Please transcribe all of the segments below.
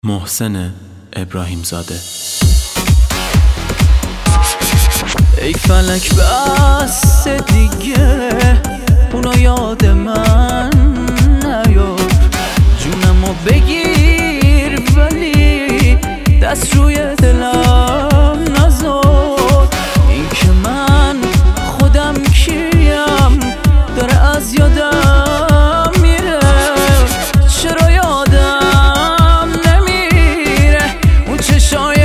محسن ابراهیم زاده. ای فلک بس دیگه اونو یاد من نیار، جونمو بگیر ولی دست روی دلم نذار. این که من خودم کیم داره از یادم میره، چرا یادم نمیره اون چشای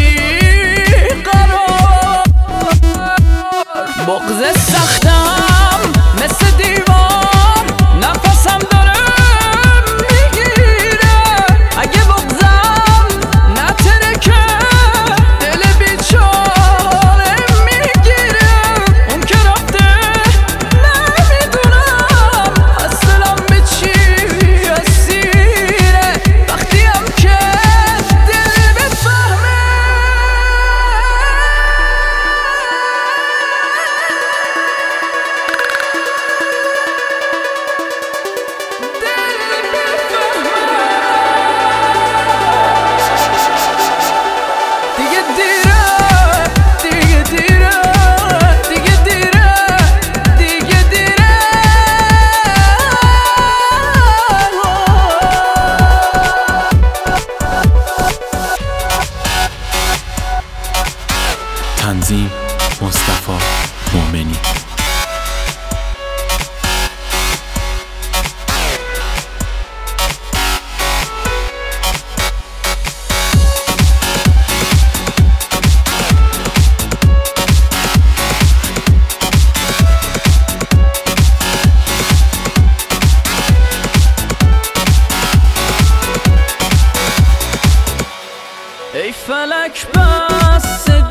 بیقرار. بغض سختم مثل دیوار نفسم داره میگیره، اگه بغضم نترکه دل بیچاره میگیره. اون که رفته نمیدونم از دلم به چی اسیره، وقتی هم که دل بفهمه تنظیم مصطفی مومنی. ای فلک بس